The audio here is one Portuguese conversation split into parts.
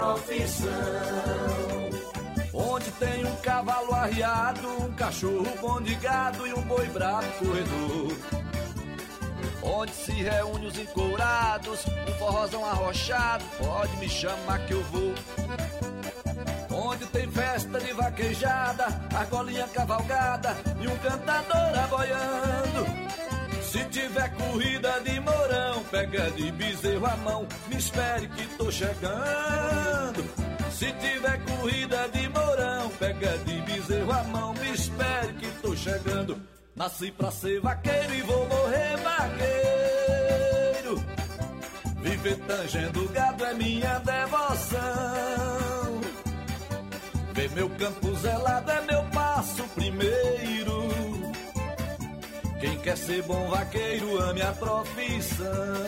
profissão. Onde tem um cavalo arriado, um cachorro bom de gado e um boi bravo corredor. Onde se reúne os encourados, um forrozão arrochado, pode me chamar que eu vou. Onde tem festa de vaquejada, argolinha cavalgada e um cantador aboiando. Se tiver corrida de mourão, pega de bezerro a mão, me espere que tô chegando. Se tiver corrida de mourão, pega de bezerro a mão, me espere que tô chegando. Nasci pra ser vaqueiro e vou morrer vaqueiro. Viver tangendo gado é minha devoção. Ver meu campo zelado é meu passo primeiro. Quem quer ser bom vaqueiro, ame a profissão.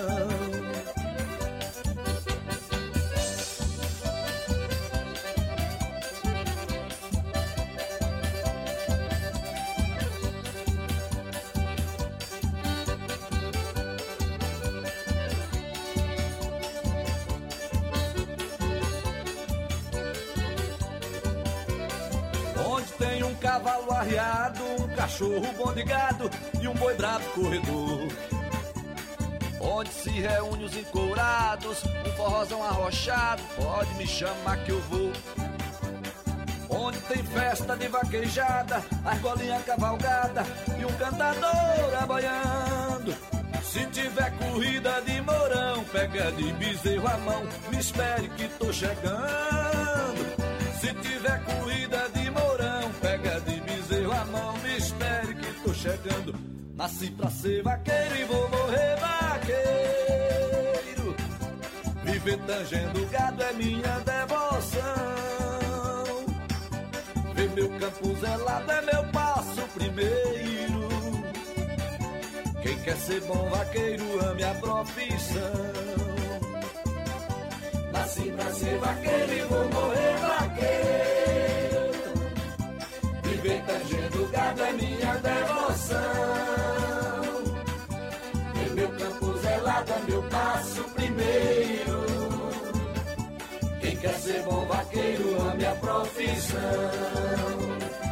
Onde tem um cavalo arriado, um cachorro bom de gado e um boi bravo corredor. Onde se reúne os encourados, um forrozão arrochado, pode me chamar que eu vou. Onde tem festa de vaquejada, argolinha cavalgada e um cantador aboiando. Se tiver corrida de mourão, pega de bezerro a mão, me espere que tô chegando. Se tiver corrida de mourão, pega de bezerro a mão, me espere que tô chegando. Nasci pra ser vaqueiro e vou morrer vaqueiro. Viver tangendo gado é minha devoção. Ver meu campo zelado é meu passo primeiro. Quem quer ser bom vaqueiro, ame a profissão. Nasci pra ser vaqueiro e vou morrer vaqueiro. Viver tangendo gado é minha devoção. Ver meu campo zelado é meu passo primeiro. Quem quer ser bom vaqueiro, ame a profissão.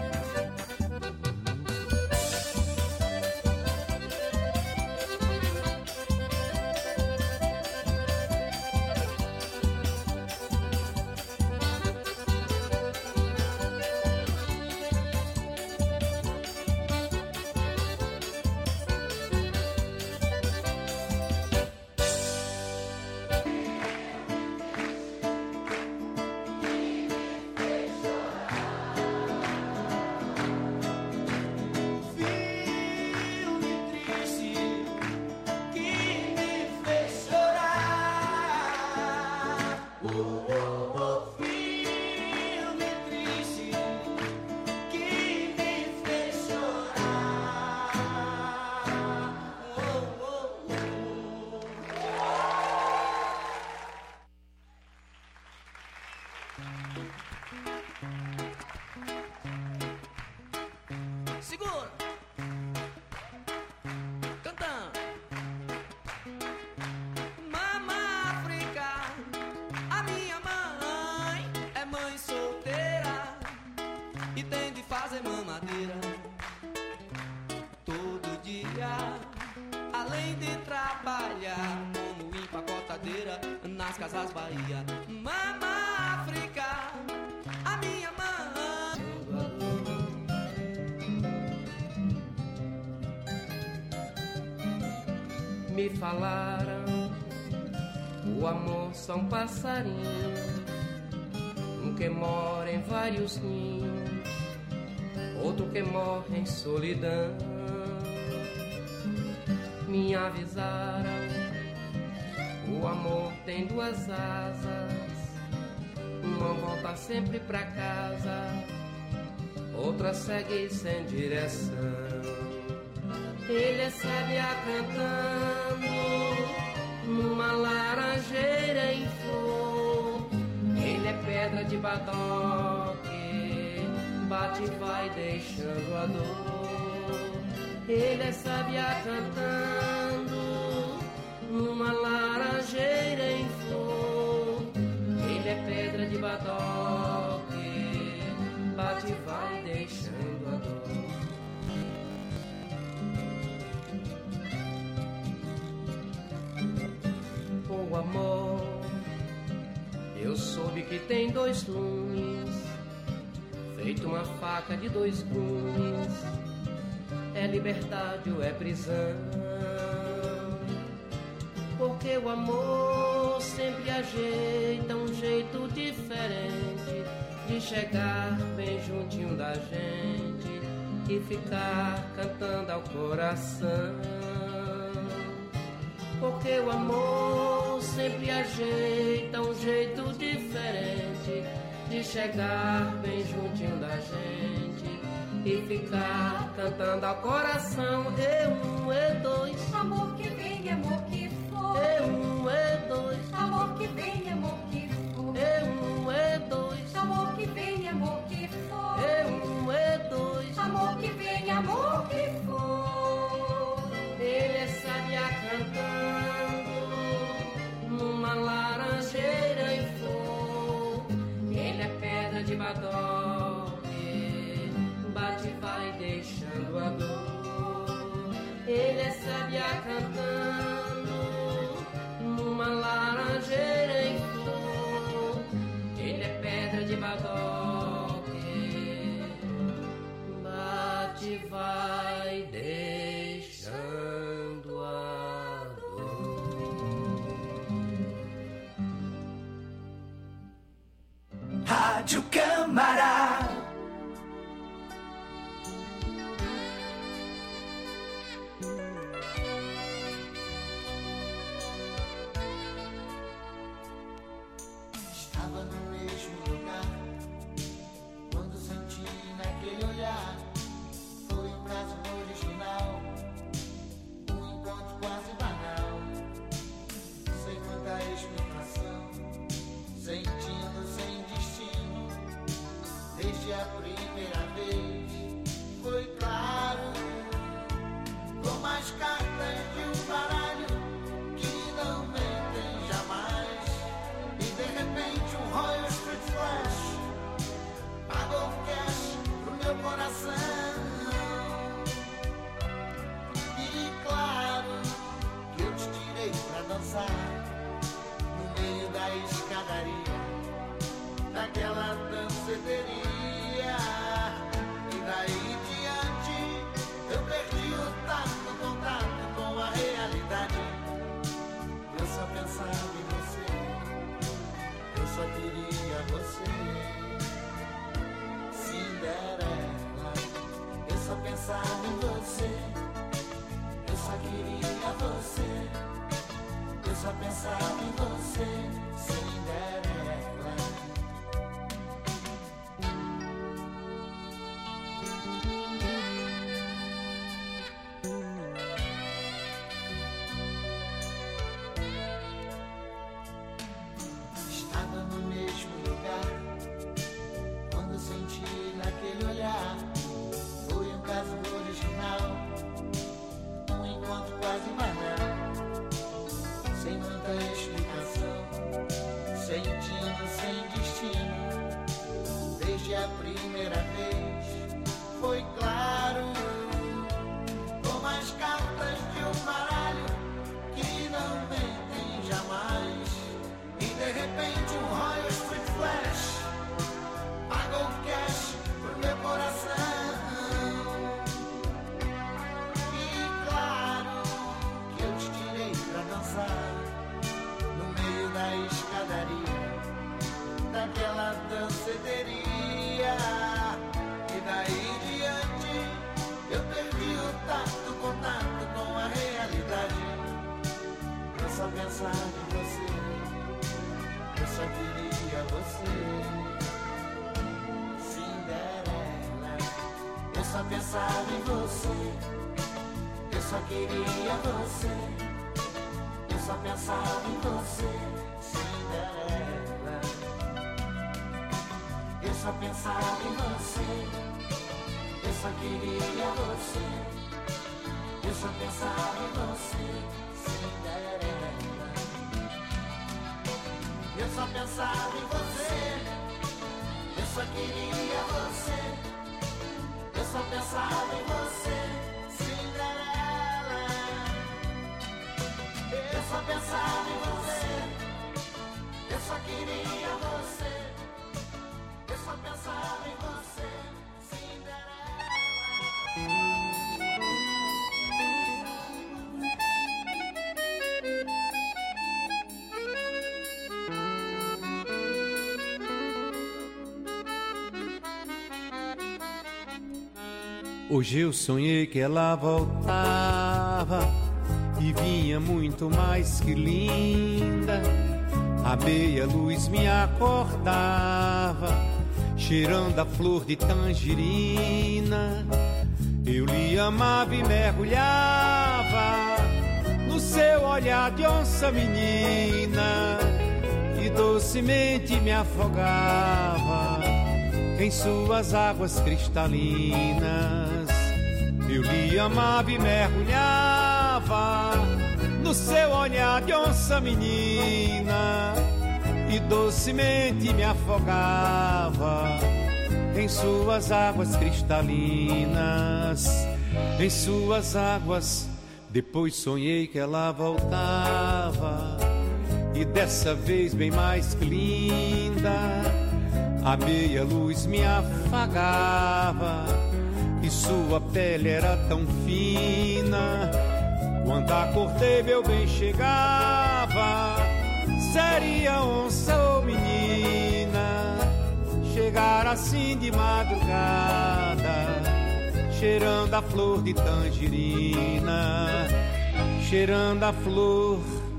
Segura! Cantando! Mama África, a minha mãe é mãe solteira e tem de fazer mamadeira todo dia, além de trabalhar como empacotadeira nas casas Bahia. Mama África, a minha mãe. Me falaram, o amor são passarinhos, um que mora em vários ninhos, outro que morre em solidão. Me avisaram, o amor tem duas asas, uma volta sempre pra casa, outra segue sem direção. Ele é sábia cantando numa laranjeira em flor. Ele é pedra de badoque, bate e vai deixando a dor. Ele é sábia cantando numa laranjeira em flor. Ele é pedra de badoque, bate e vai deixando a dor. O amor, eu soube que tem dois lumes, feito uma faca de dois gumes. É liberdade ou é prisão? Porque o amor sempre ajeita um jeito diferente de chegar bem juntinho da gente e ficar cantando ao coração. Porque o amor sempre ajeita um jeito diferente de chegar bem juntinho da gente e ficar cantando ao coração. E dois, amor que vem, amor que for. E dois, amor que vem, amor que for. E dois, amor que vem, amor que for. E dois, amor que vem, amor que for. Ele é sábia cantando numa laranjeira em flor. Ele é pedra de badoque, bate e vai deixando a dor. Ele é sábia cantando numa laranjeira em flor. Ele é pedra de badoque, bate e vai deixando a dor. Rádio Câmara. Estava no mesmo lugar quando senti naquele olhar. Foi um prazo original, um encontro quase banal, sem muita explicação, sentindo sem destino. Desde a primeira vez foi claro, como as cartas de um baralho que não mentem jamais. E de repente um Royal Street Flash pagou cash pro meu coração. E claro que eu te tirei pra dançar no meio da escadaria daquela danceteria. E daí diante eu perdi o tato, o contato com a realidade. Eu só pensava em você, eu só queria você, Cinderela. Eu só pensava em você, eu só queria você, eu só pensava em você, Cinderela. Estava no mesmo lugar quando senti naquele olhar. Foi um caso original, um encontro quase banal, sem muita explicação, sentindo sem destino. Desde a primeira vez foi claro, como as cartas de um baralho que não mentem jamais. E de repente um Royal Street Flash pagou cash pro meu coração. E claro que eu te tirei pra dançar no meio da escadaria daquela danceteria. E daí diante eu perdi o tato, o contato com a realidade. Eu só pensava em você, eu só queria você, Cinderela. Eu só pensava em você, eu só queria você, eu só pensava em você, Cinderela. Eu só pensava em você, eu só queria você, eu só pensava em você, Cinderela. Eu só pensava em você, eu só queria você. Eu só pensava em você, Cinderela. Eu só pensava em você, eu só queria você. Eu só pensava em você, Cinderela. Hoje eu sonhei que ela voltava e vinha muito mais que linda. A meia luz me acordava, cheirando a flor de tangerina. Eu lhe amava e mergulhava no seu olhar de onça menina, e docemente me afogava em suas águas cristalinas. Eu lhe amava e mergulhava no seu olhar de onça menina, e docemente me afogava em suas águas cristalinas, em suas águas. Depois sonhei que ela voltava, e dessa vez bem mais que linda. A meia luz me afagava e sua pele era tão fina. Quando acordei meu bem chegava, seria onça ou menina. Chegar assim de madrugada, cheirando a flor de tangerina, cheirando a flor.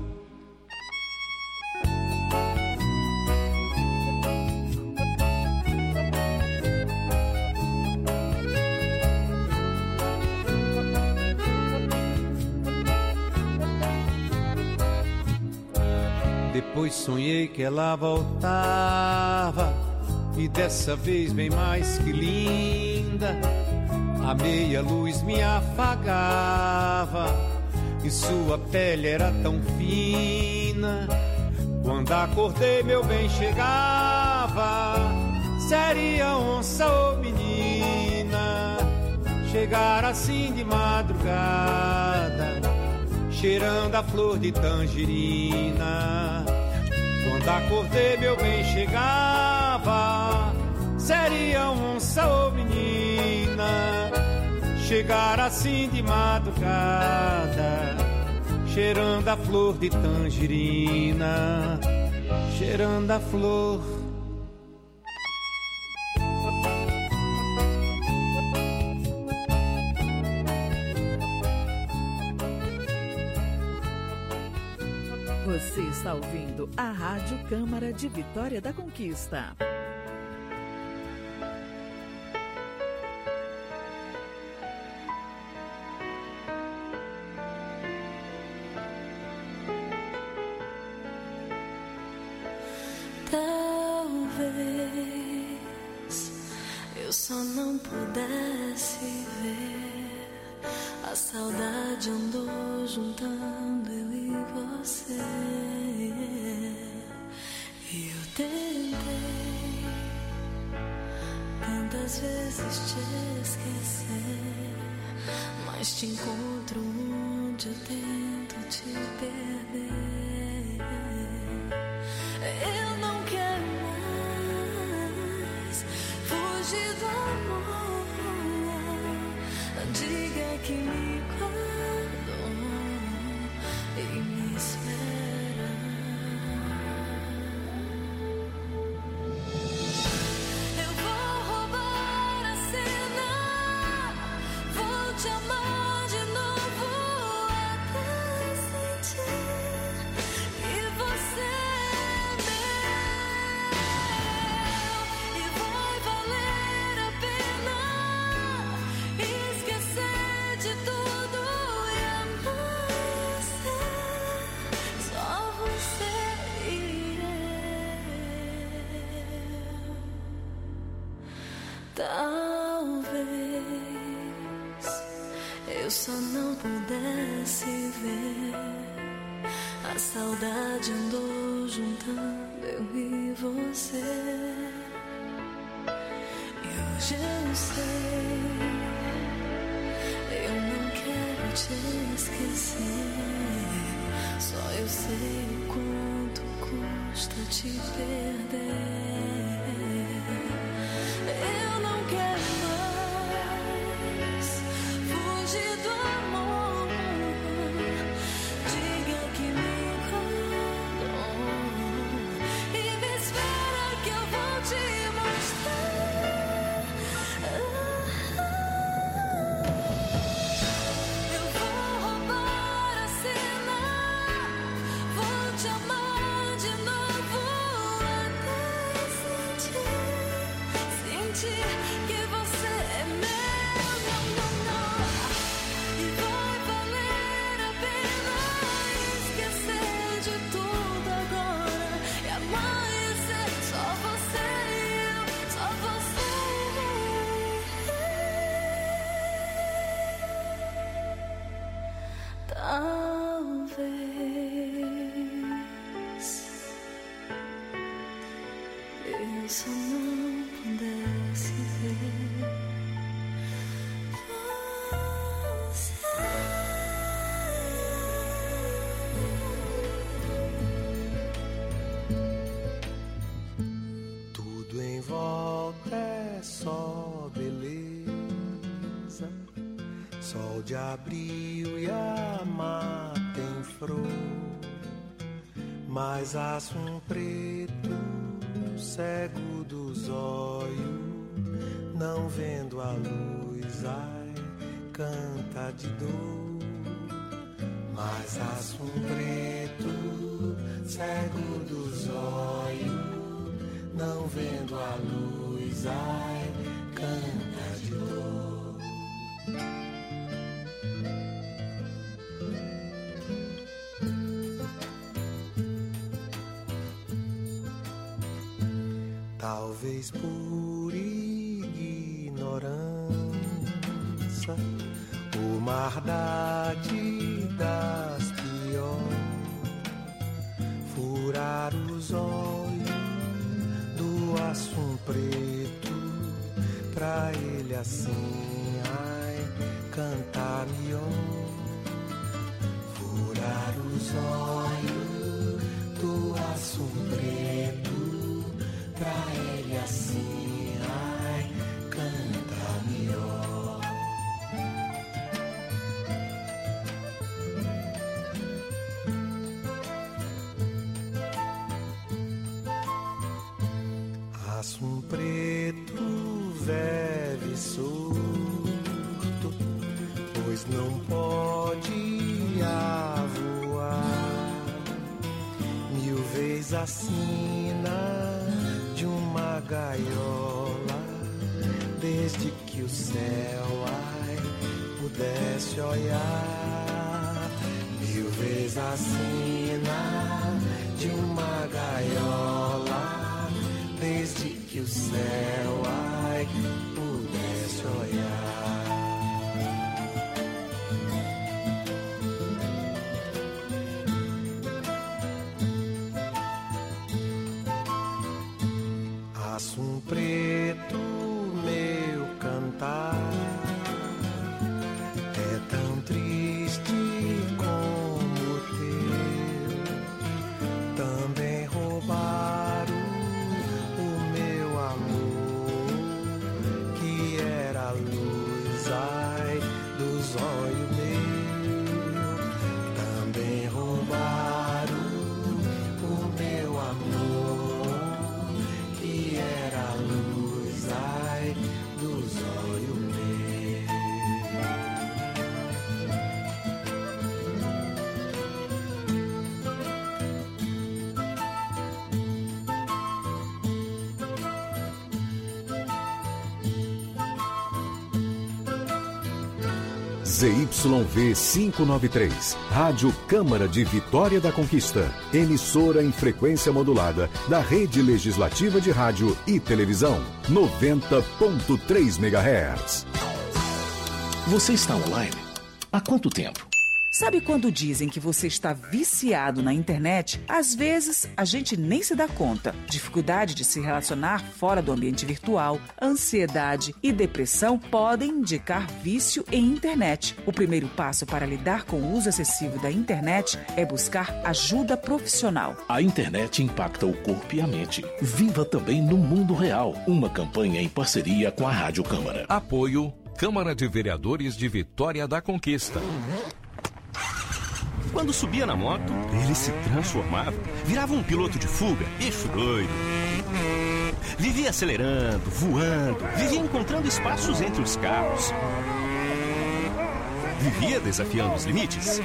Depois sonhei que ela voltava, e dessa vez bem mais que linda. A meia luz me afagava e sua pele era tão fina. Quando acordei meu bem chegava, seria onça ou menina. Chegar assim de madrugada, cheirando a flor de tangerina. Quando acordei meu bem chegava, seria onça ou menina. Chegar assim de madrugada, cheirando a flor de tangerina, cheirando a flor. Você está ouvindo a Rádio Câmara de Vitória da Conquista. Talvez eu só não pudesse ver, a saudade andou juntando eu e você. E eu tentei tantas vezes te esquecer, mas te encontro onde eu tento te perder. Eu não quero mais fugir do amor. Diga que me guardou e me espera. Eu vou roubar a cena, vou te amar de novo até sentir que você é meu. E vai valer a pena esquecer de tudo e amanhecer só você e eu. Talvez eu só não pudesse ver, a saudade andou juntando eu e você. E hoje eu sei, eu não quero te esquecer. Só eu sei o quanto custa te perder. Eu não quero mais fugir do amor. Diga que me enganou e me espera que eu vou te mostrar. Eu vou roubar a cena, vou te amar de novo até sentir que você é meu, não, não, não. E vai valer a pena esquecer de tudo agora e amanhecer só você e eu, só você e eu. Talvez eu só não pudesse ver Tudo em volta é só beleza, sol de abril e a mata em flor, mas aço preto cego dos olhos, não vendo a luz, ai, canta de dor. Mas aço preto cego dos olhos, não vendo a luz, ai, canta de dor. Talvez por ignorância, o maldade das piores, furar os olhos do aço preto, pra ele assim, ai, cantar melhor. Furar os olhos do aço preto, pra ele assim, ai, canta melhor. Aço preto, velho e surdo, pois não pode voar. 1000 vezes assina de uma gaiola, desde que o céu, ai, pudesse olhar. 1000 vezes assina de uma gaiola, desde que o céu, ai, pudesse olhar. Aço preto, meu cantar é tão triste como o teu. Também roubaram o meu amor, que era a luz, ai, dos olhos meus. Também roubaram o meu amor, que era a luz, ai, dos olhos meus. ZYV 593, Rádio Câmara de Vitória da Conquista, emissora em frequência modulada da Rede Legislativa de Rádio e Televisão, 90.3 MHz. Você está online? Há quanto tempo? Sabe quando dizem que você está viciado na internet? Às vezes, a gente nem se dá conta. Dificuldade de se relacionar fora do ambiente virtual, ansiedade e depressão podem indicar vício em internet. O primeiro passo para lidar com o uso excessivo da internet é buscar ajuda profissional. A internet impacta o corpo e a mente. Viva também no mundo real. Uma campanha em parceria com a Rádio Câmara. Apoio Câmara de Vereadores de Vitória da Conquista. Quando subia na moto, ele se transformava, virava um piloto de fuga, eixo doido. Vivia acelerando, voando, vivia encontrando espaços entre os carros. Vivia desafiando os limites.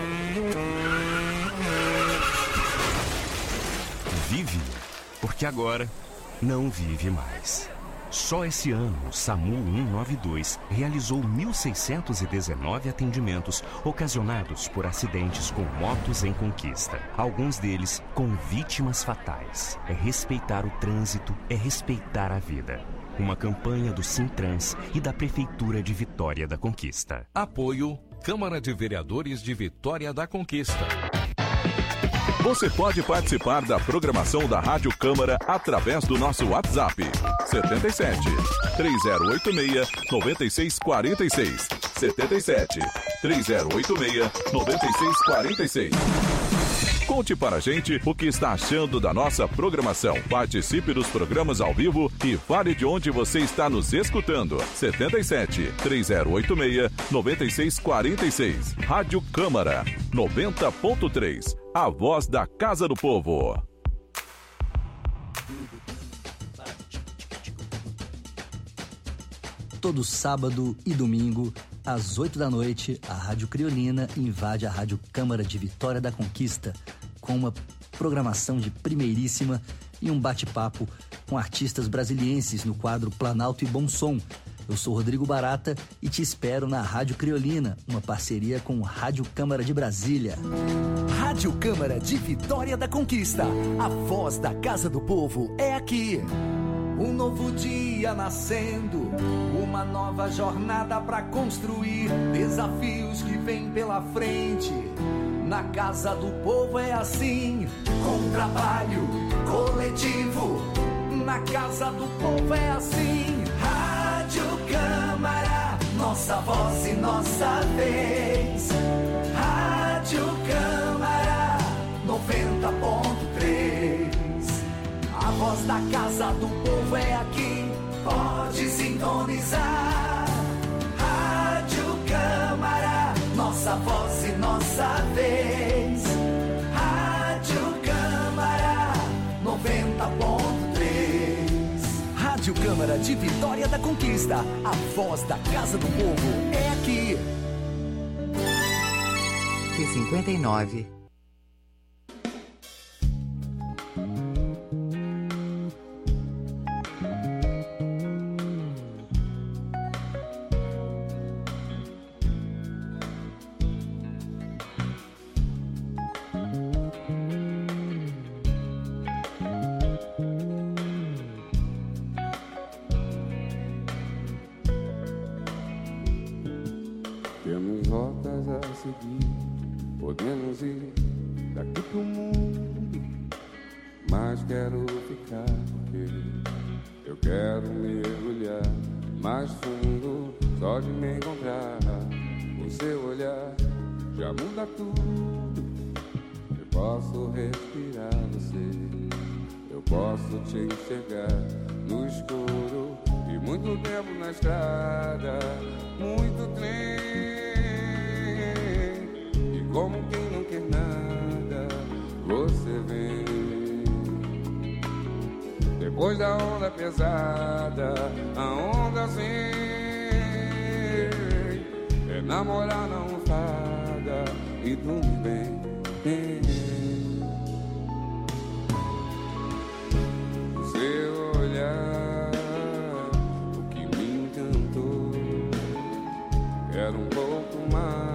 Vive, porque agora não vive mais. Só esse ano, o SAMU 192 realizou 1.619 atendimentos ocasionados por acidentes com motos em conquista. Alguns deles com vítimas fatais. É respeitar o trânsito, é respeitar a vida. Uma campanha do Sintrans e da Prefeitura de Vitória da Conquista. Apoio Câmara de Vereadores de Vitória da Conquista. Você pode participar da programação da Rádio Câmara através do nosso WhatsApp 77 3086 9646 77 3086 9646. Conte para a gente o que está achando da nossa programação. Participe dos programas ao vivo e fale de onde você está nos escutando. 77 3086 9646. Rádio Câmara 90.3. A voz da Casa do Povo. Todo sábado e domingo, às 8 da noite, a Rádio Criolina invade a Rádio Câmara de Vitória da Conquista com uma programação de primeiríssima e um bate-papo com artistas brasilienses no quadro Planalto e Bom Som. Eu sou Rodrigo Barata e te espero na Rádio Criolina, uma parceria com Rádio Câmara de Brasília. Rádio Câmara de Vitória da Conquista, a voz da Casa do Povo é aqui. Um novo dia nascendo, uma nova jornada pra construir, desafios que vêm pela frente. Na Casa do Povo é assim, com trabalho coletivo. Na Casa do Povo é assim. Rádio Câmara, nossa voz e nossa vez. Rádio Câmara 90.3. A voz da Casa do Povo é aqui, pode sintonizar. Rádio Câmara, nossa voz e nossa vez. Rádio Câmara 90.3. Rádio Câmara de Vitória da Conquista, a voz da Casa do Povo é aqui. T59. Podemos ir daqui pro mundo, mas quero ficar porque eu quero mergulhar mais fundo. Só de me encontrar, o seu olhar já muda tudo. Eu posso respirar você, eu posso te enxergar no escuro. E muito tempo na estrada, muito trem. Como quem não quer nada, você vem. Depois da onda pesada, a onda vem. É namorar na almofada e dormir bem. O seu olhar, o que me encantou, era um pouco mais.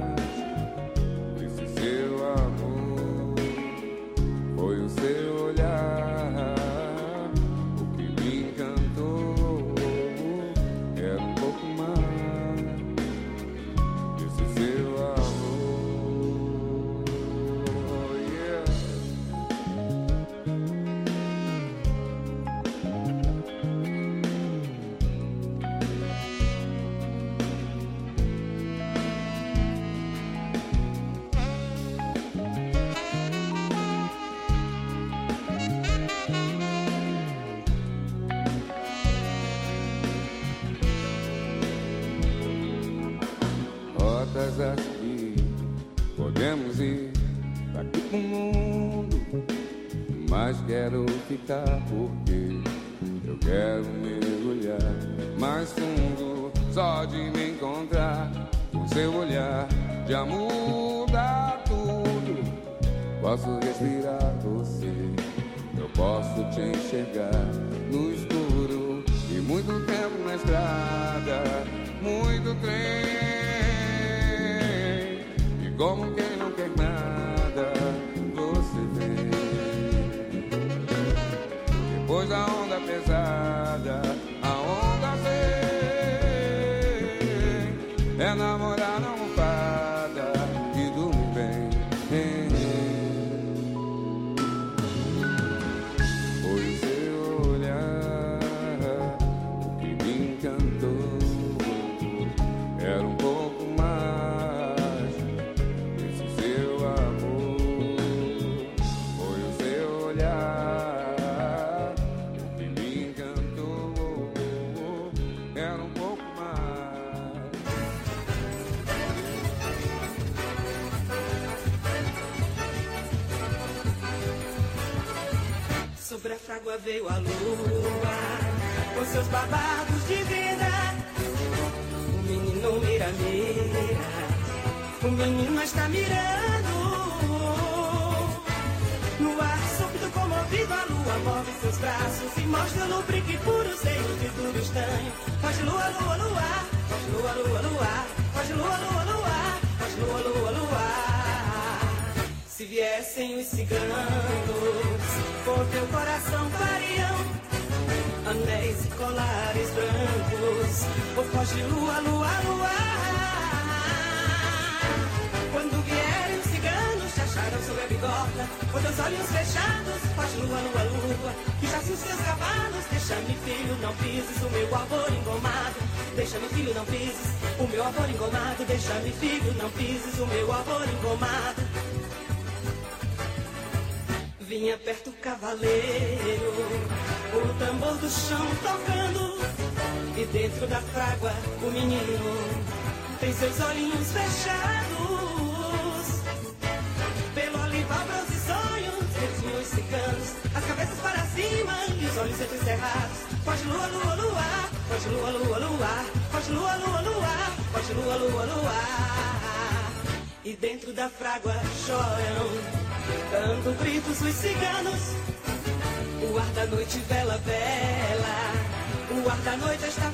Seu amor foi o seu olhar, o que me encantou, era um pouco mais desse seu amor. portas aqui. Podemos ir daqui pro mundo, mas quero ficar porque eu quero mergulhar mais fundo. Só de me encontrar com seu olhar já muda tudo. Posso respirar você, eu posso te enxergar no escuro. E muito tempo na estrada, muito trem. E como quem não quer nada, você vem. Depois da onda pesada, a onda vem. É namorar na almofada e dormir bem. Foi o seu olhar o que me encantou. Era um pouco mais desse seu amor. Foi o seu olhar o que me encantou. Era um pouco mais. Sobre a frágua veio a lua, com seus babados de vida. O menino mira, mira, o menino está mirando. No ar súbito comovido, a lua move seus braços e mostra no brinque puro seio de tudo estranho. Faz lua, lua, lua, faz lua, lua, lua, faz lua, lua, lua, faz lua, lua, lua. Se viessem os ciganos, por teu coração fariam anéis e colares brancos, ou foge lua, lua, lua. Quando vierem os ciganos, te acharão sobre a bigorna, com teus olhos fechados, faz lua, lua, lua, que já se os teus cavalos. Deixa-me, filho, não pises o meu amor engomado. Deixa-me, filho, não pises o meu amor engomado. Deixa-me, filho, não pises o meu amor engomado. Vinha perto o cavaleiro, o tambor do chão tocando, e dentro da frágua o menino tem seus olhinhos fechados. Pelo olival, bronze e sonhos, retinham os ciganos, as cabeças para cima e os olhos entrecerrados. Foge lua, lua, lua, foge lua, lua, lua, foge lua, lua, lua, foge lua, lua, lua. E dentro da frágua choram, dando gritos os ciganos. O ar da noite vela, vela, o ar da noite está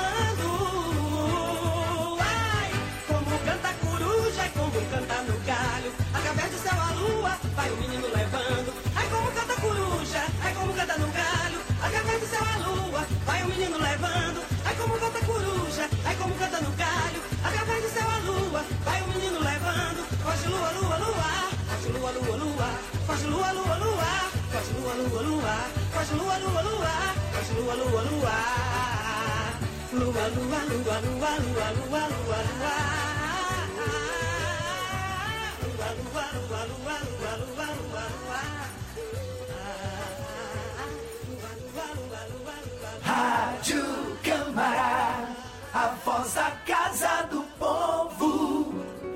velando. Ai, como canta a coruja, como canta no galho. Através do céu a lua, vai o menino levando. Ai, como canta a coruja, ai, como canta no galho. Através do céu a lua, vai o menino levando. Ai, como canta a coruja, ai, como canta no galho. Através do céu a lua, vai o menino levando. Foge lua, lua, lua, foge lua, lua, lua, foge lua, lua, lua, foge lua, lua, lua, foge lua, lua, lua, foge lua, lua, lua. Lua, lua, lua, lua, lua, lua, lua, lua. Lua, lua, lua, lua, lua, lua, lua, lua. Rádio Câmara, a voz da Casa do Povo.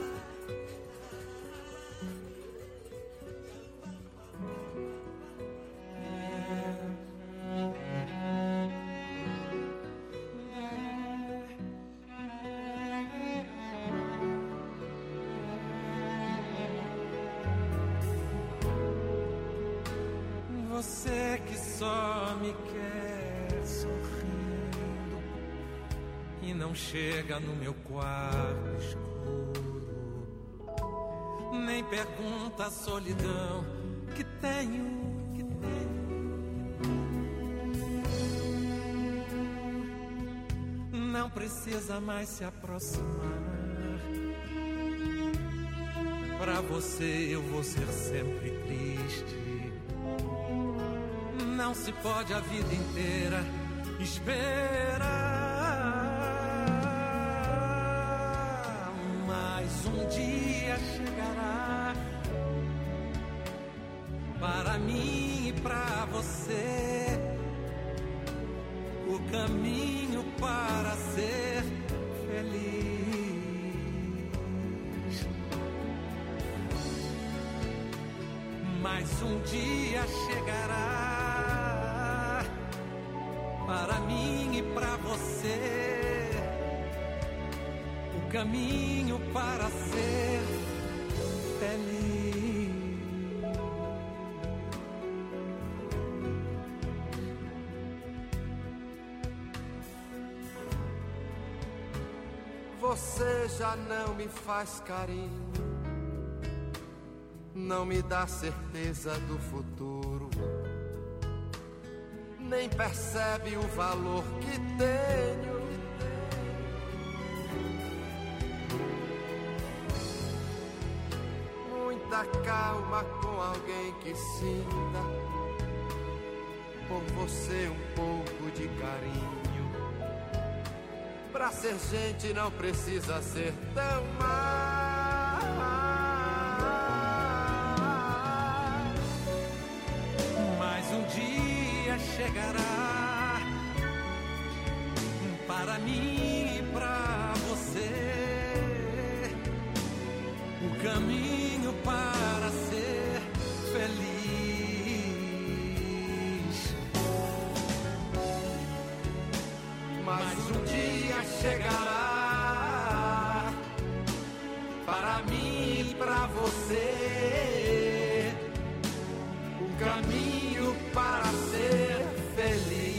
Você que só me quer sorrindo e não chega no meu quarto escuro, nem pergunta a solidão que tenho. Não precisa mais se aproximar. Pra você eu vou ser sempre triste. Não se pode a vida inteira esperar. Mas um dia chegará para mim e pra você o caminho para ser feliz. Mas um dia chegará para mim e para você o caminho para ser feliz. Você já não me faz carinho, não me dá certeza do futuro, nem percebe o valor que tenho. Muita calma com alguém que sinta por você um pouco de carinho. Pra ser gente não precisa ser tão má. Mas um dia chegará para mim e pra você o caminho para ser feliz. Mas um dia chegará para mim e pra você o caminho para ser feliz.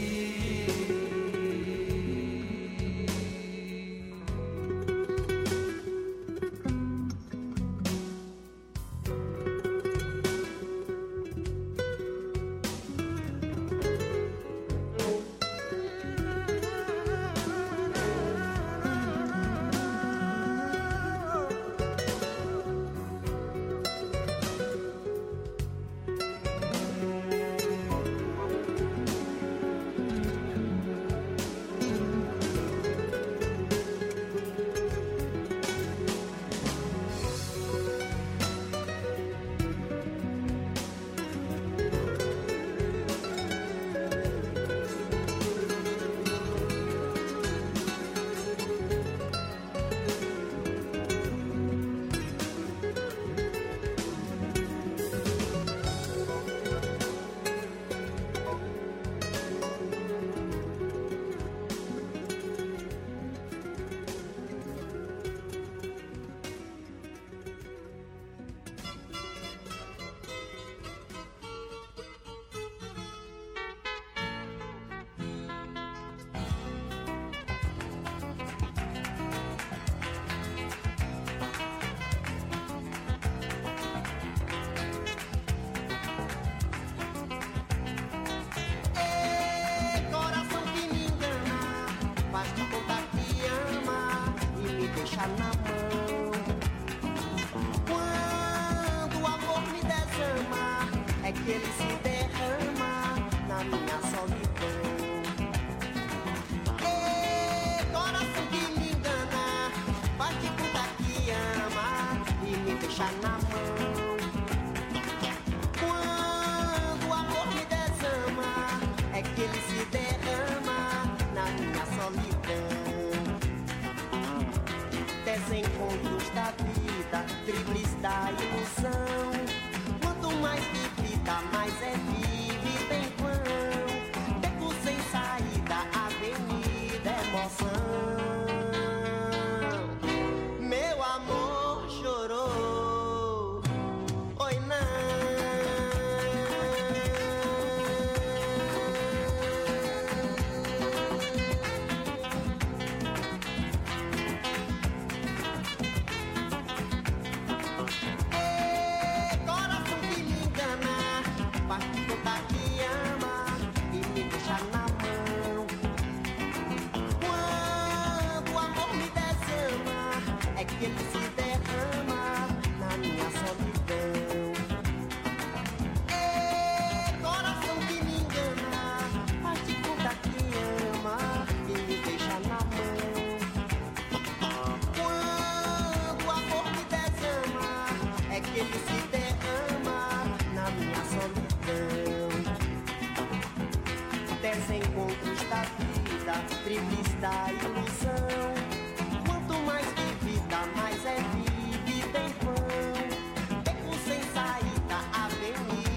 Desencontros da vida, trilhos da ilusão. Quanto mais de vida, mais é vida em vão. Beco sem saída, avenida.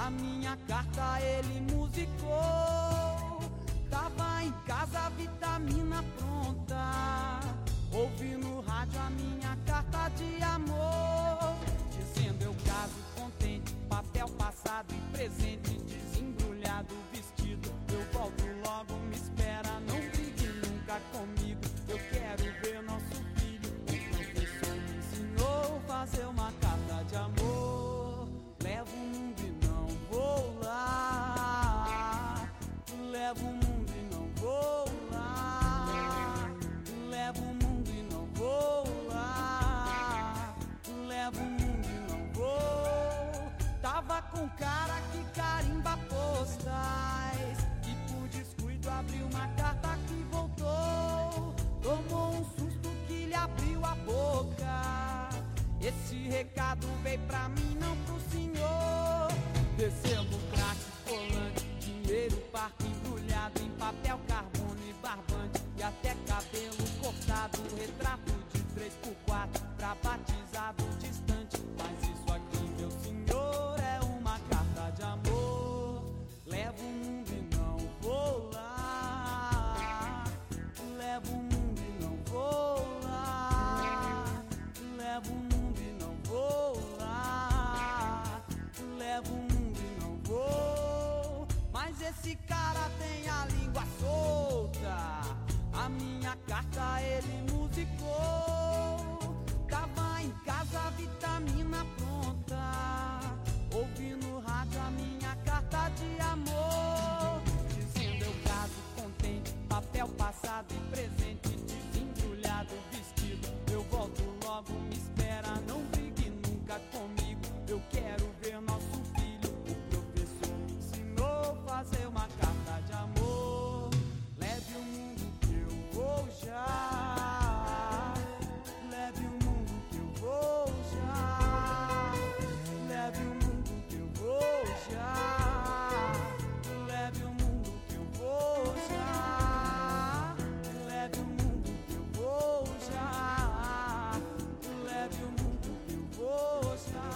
A minha carta ele musicou. Tava em casa, vitamina pronta. Ouvi no rádio a minha carta de amor, dizendo eu caso contente, papel passado e presente, desembrulhado vestido. Eu volto logo, me espera, não brigue nunca comigo. Eu quero ver nosso filho. O professor me ensinou a fazer uma carta de amor. Levo o mundo e não vou lá. Levo o mundo e não vou lá. Levo o mundo e não vou lá. Levo o mundo e não vou. Tava com cara que carimba postais e por descuido abriu uma carta que voltou. Tomou um susto que lhe abriu a boca. Esse recado veio pra mim, não pro senhor. Recebo crack, colante, dinheiro, parque embrulhado em papel, carbono e barbante, e até cabelo cortado, retrato de 3x4 pra batizado distante. Mas isso aqui, meu senhor, é uma carta de amor. Levo o mundo e não vou lá. Levo o mundo e não vou lá. Levo o mundo e não vou lá. Levo o mundo e não vou. Mas esse cara tem a língua solta. A minha carta ele musicou. Tava em casa, vitamina pronta. Ouvi no rádio a minha carta de amor, dizendo eu caso contente, papel passado e presente, desembrulhado vestido. Eu volto logo, me espera, não brigue nunca comigo. Eu quero ver nosso filho. O professor me ensinou a fazer uma carta de amor. Leve o mundo que eu vou já. Leve o mundo que eu vou já. Leve o mundo que eu vou já. Leve o mundo que eu vou já. Leve o mundo que eu vou já. Leve o mundo que eu vou já.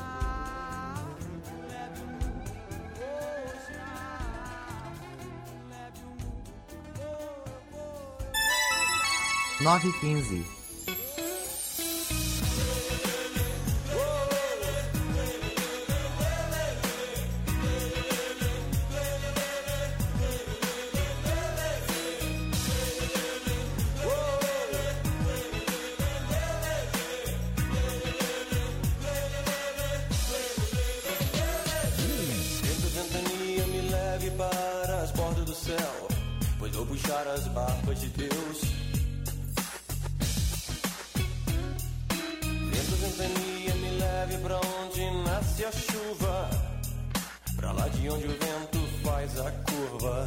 Leve o mundo que eu vou já. Leve o mundo que eu vou. 9h15. Vento, ventania, me leve para as bordas do céu, pois vou puxar as barcas de Deus. Vento, ventania, me leve pra onde nasce a chuva, pra lá de onde o vento faz a curva.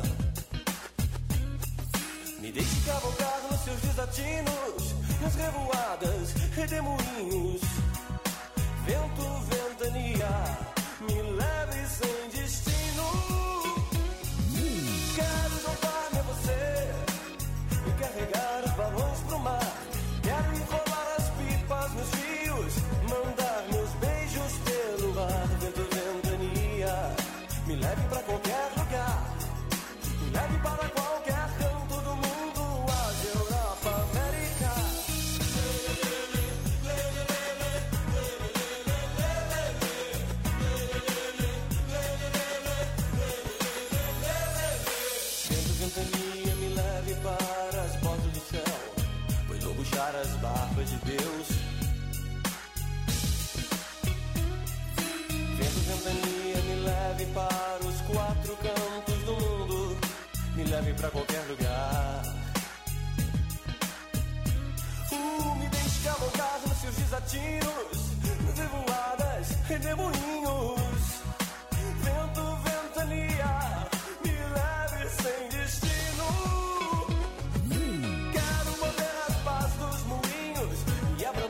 Me deixe cavalgar nos seus desatinos, nas revoadas, redemoinhos. Vento, ventania, me leve sem destino. Quero juntar-me a você e carregar os balões pro mar. Quero enrolar as pipas nos rios, mandar meus beijos pelo ar. Vento, ventania, me leve pra qualquer lugar. Me leve para qualquer canto do mundo, Ásia, Europa, América. Vento, ventania, me leve para as portas do céu, pois vou puxar as barcas de Deus. Vento, ventania, me leve para os quatro cantos do mundo, me leve pra qualquer lugar. Me deixe cavalgar nos seus desatinos, nas revoadas, redemoinhos. Vento, ventania, me leve sem destino. Quero mover as pás dos moinhos e abrir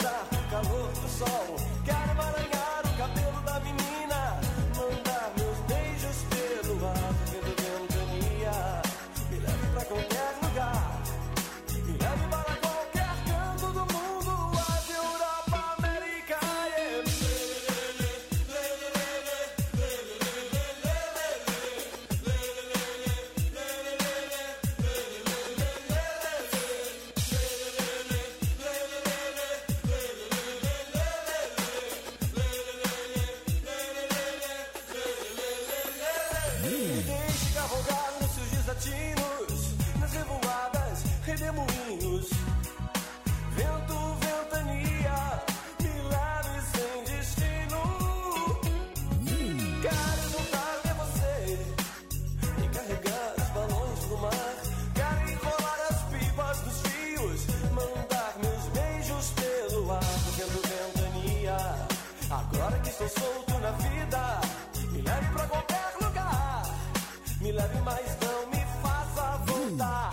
redemoinhos. Vento, ventania, me leve sem destino. Quero juntar de você e carregar os balões do mar. Quero enrolar as pipas dos fios, mandar meus beijos pelo ar. Vento, ventania, agora que estou solto na vida, me leve pra qualquer lugar. Me leve, mas não me faça voltar.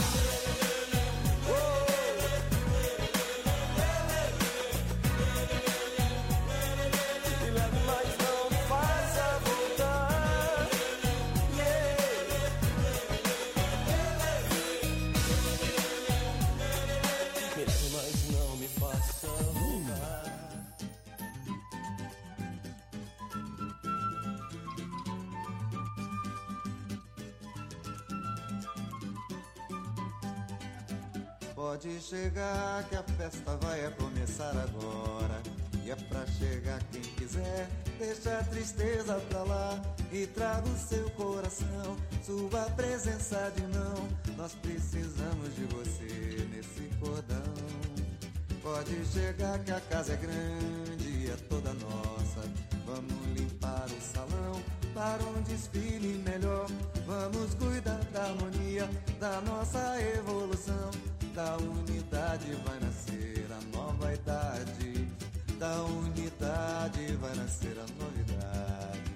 Pode chegar que a festa vai começar agora. E é pra chegar quem quiser, deixa a tristeza pra lá e traga o seu coração, sua presença de não. Nós precisamos de você nesse cordão. Pode chegar que a casa é grande e é toda nossa. Vamos limpar o salão para um desfile melhor. Vamos cuidar da harmonia, da nossa evolução. Da unidade vai nascer a nova idade. Da unidade vai nascer a novidade.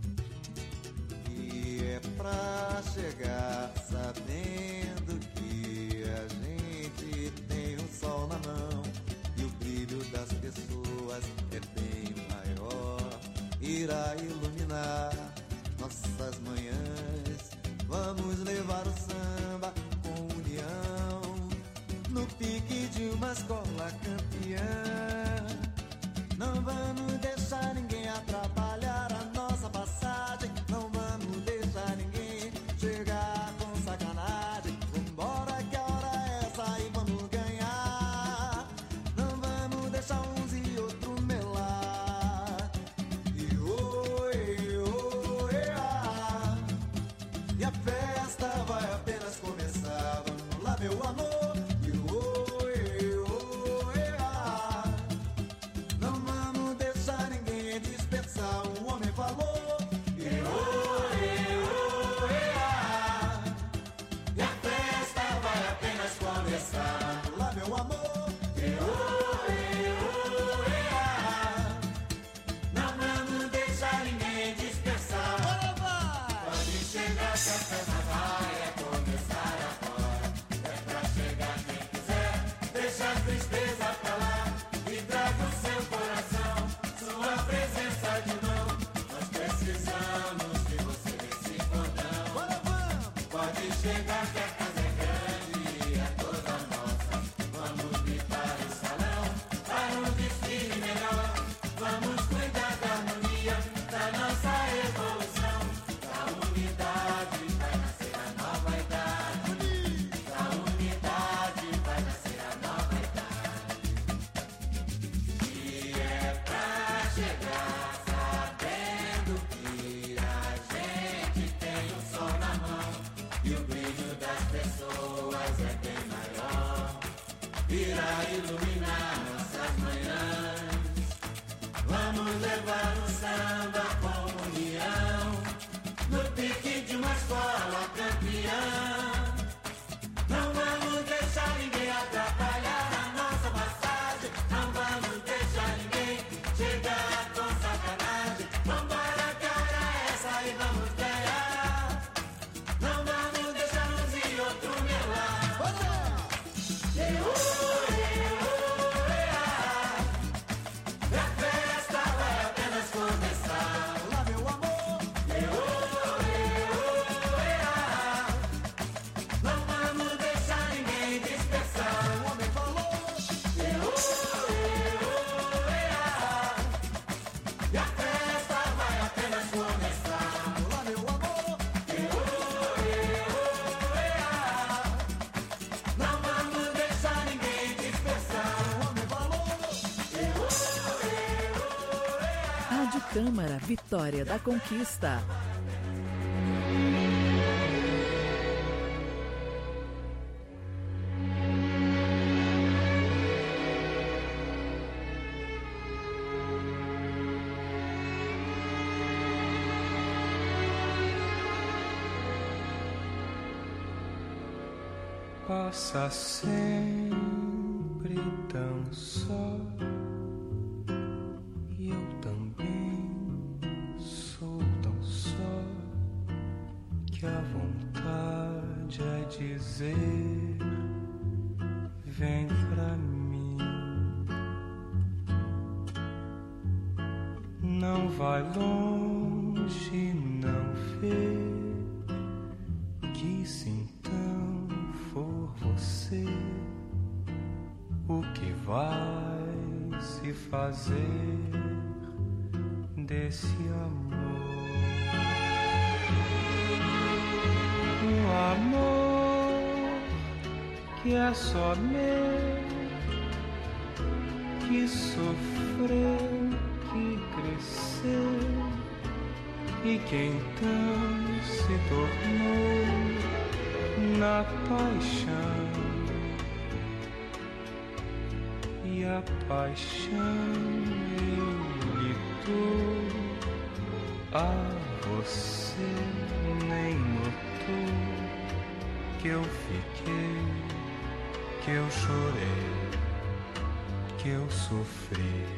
E é pra chegar sabendo que a gente tem um sol na mão. E o brilho das pessoas é bem maior. Irá iluminar nossas manhãs. Vamos levar o samba com união no pique de uma escola campeã. Não vamos deixar ninguém atrapalhar a nossa passagem. Não vamos deixar ninguém chegar com sacanagem. Vambora que a hora é essa e vamos ganhar. Não vamos deixar uns e outros melar. E oi, oi, ah. E a festa vai apenas começar. Vamos lá, meu amor. Câmara Vitória da Conquista. passa sempre tão só, e eu também sou tão só, que a vontade é dizer: vem pra mim. Não vai longe, não vê que se então for você, o que vai se fazer desse amor? Um amor que é só meu, que sofreu, que cresceu, e que então se tornou na paixão. E a paixão eu lhe dou, a você nem notou que eu fiquei, que eu chorei, que eu sofri.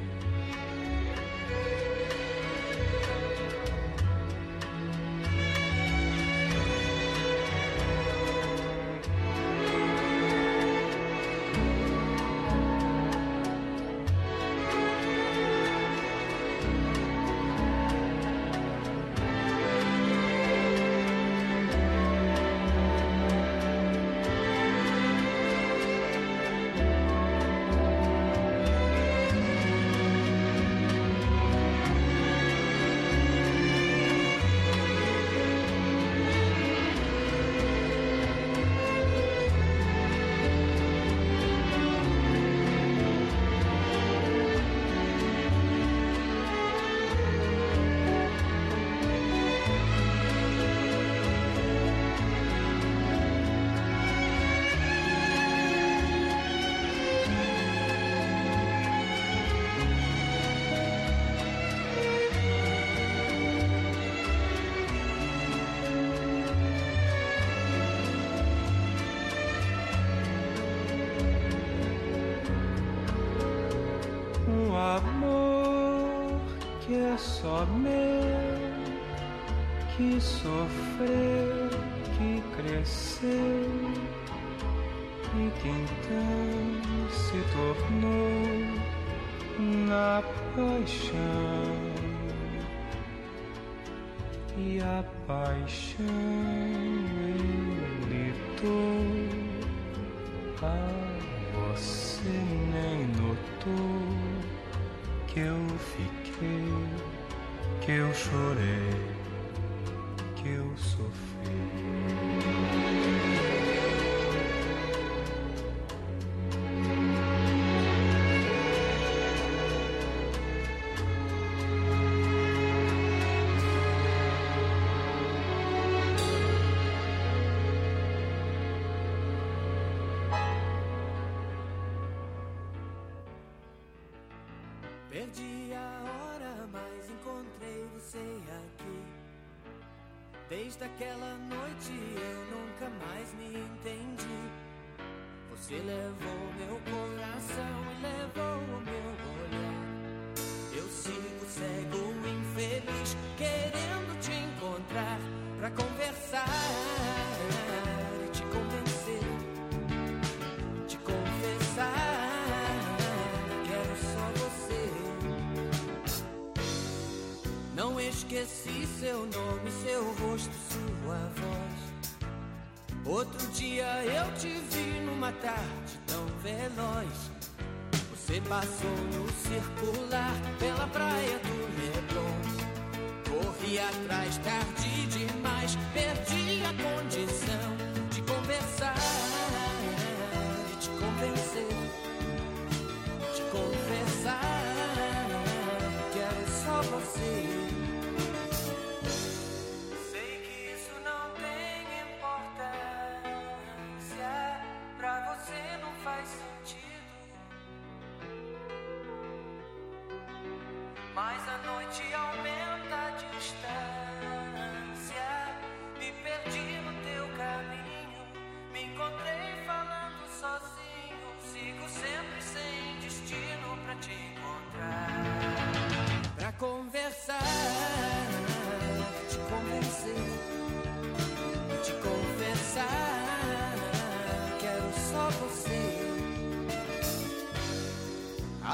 Só meu, que sofreu, que cresceu, e que então se tornou na paixão. E a paixão eu lhe dou, a você nem notou que eu fiquei, que eu chorei, que eu sofri. Perdi a hora, mas encontrei você aqui. Desde aquela noite eu nunca mais me entendi. Você levou meu coração e levou o meu olhar. Eu sigo cego, infeliz, querendo te encontrar pra conversar e te convencer, te confessar. Não esqueci seu nome, seu rosto, sua voz. Outro dia eu te vi numa tarde tão veloz. Você passou no circular pela praia do Leblon. Corri atrás, tarde demais, perdi a condição de conversar e te convencer, te confessar. Quero só você. Mas a noite aumenta a distância. Me perdi no teu caminho, me encontrei falando.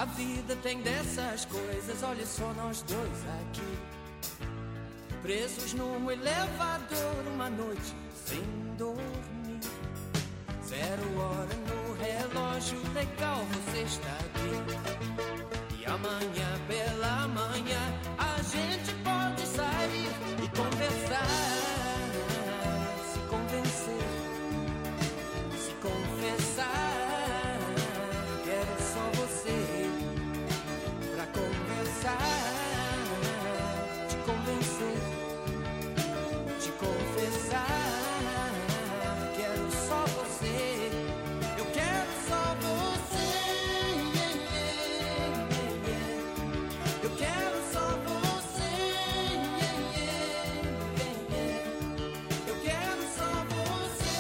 A vida tem dessas coisas, olha só nós dois aqui, presos num elevador uma noite sem dormir. 0 hora no relógio, legal você está aqui. E amanhã pela manhã a gente pode sair e conversar, se convencer, se confessar. Quero só você pra conversar, te convencer, te confessar. Quero só você, eu quero só você. Eu quero só você. Eu quero só você.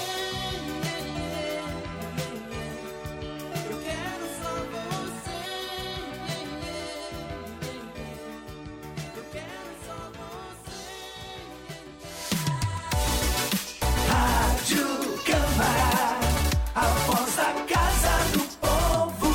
Eu quero só você. Eu quero só você. Rádio Câmara, a voz da Casa do Povo.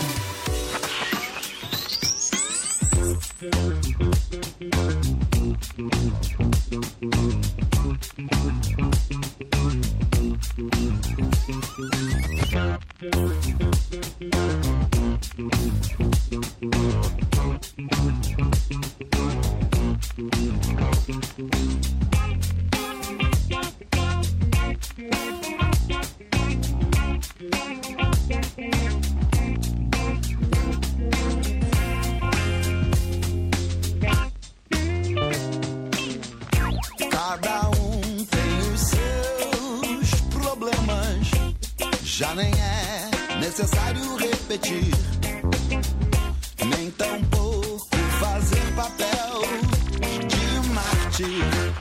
Cada um tem os seus problemas, já nem é necessário repetir, nem tampouco fazer papel de mártir.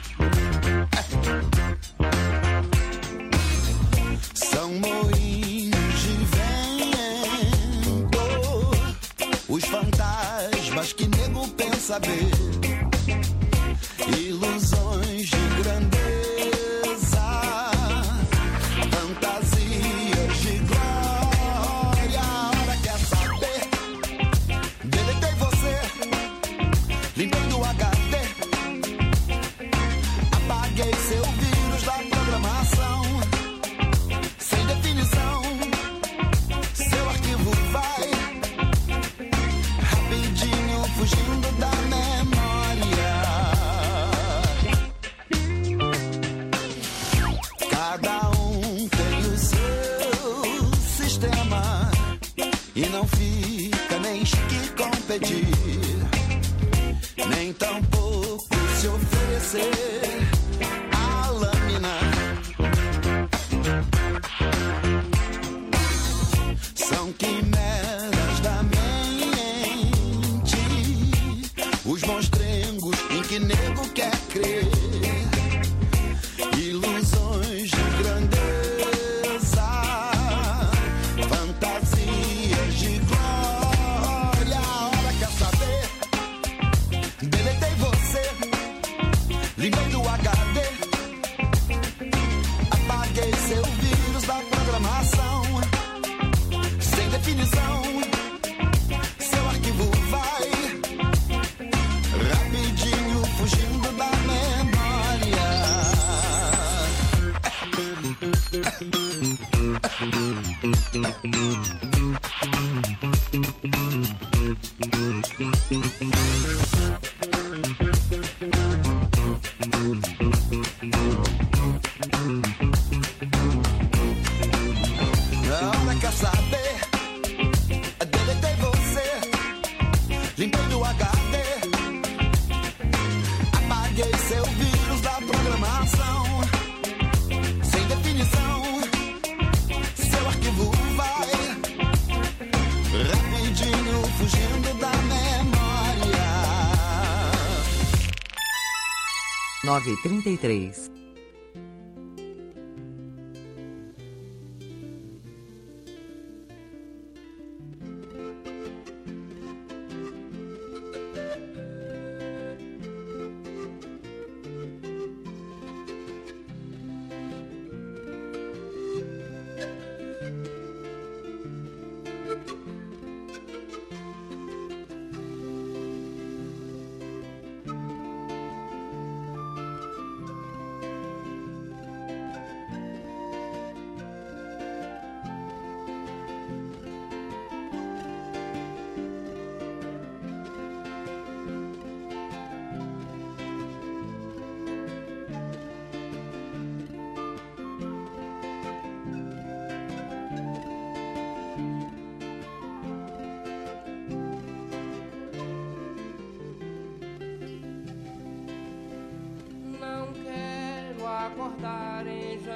São moinhos de vento, os fantasmas que nego pensa ver, ilusões de grandeza, fantasias de glória. A hora quer saber, deletei você, limpei do HD, apaguei seu vírus da programação, sem definição, seu arquivo vai rapidinho fugindo da memória. Cada um tem o seu sistema e não fica nem que competir, nem tampouco se oferecer a lâmina. São quimeras da mente, os monstrengos em que nego quer crer, ilusões de grandeza, fantasias de glória. A hora quer saber, deletei você, limpei do HD, apaguei seu vírus da programação, sem definição, seu arquivo vai rapidinho fugindo da memória. A hora quer saber, deletei você, limpei do HD, apaguei seu vírus da programação, sem definição, seu arquivo vai rapidinho fugindo da memória. 9h33.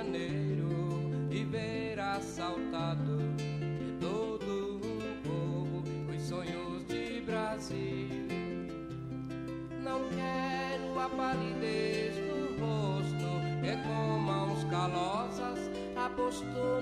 Janeiro e ver assaltado de todo um povo os sonhos de Brasil. Não quero a palidez do rosto que com mãos calosas apostou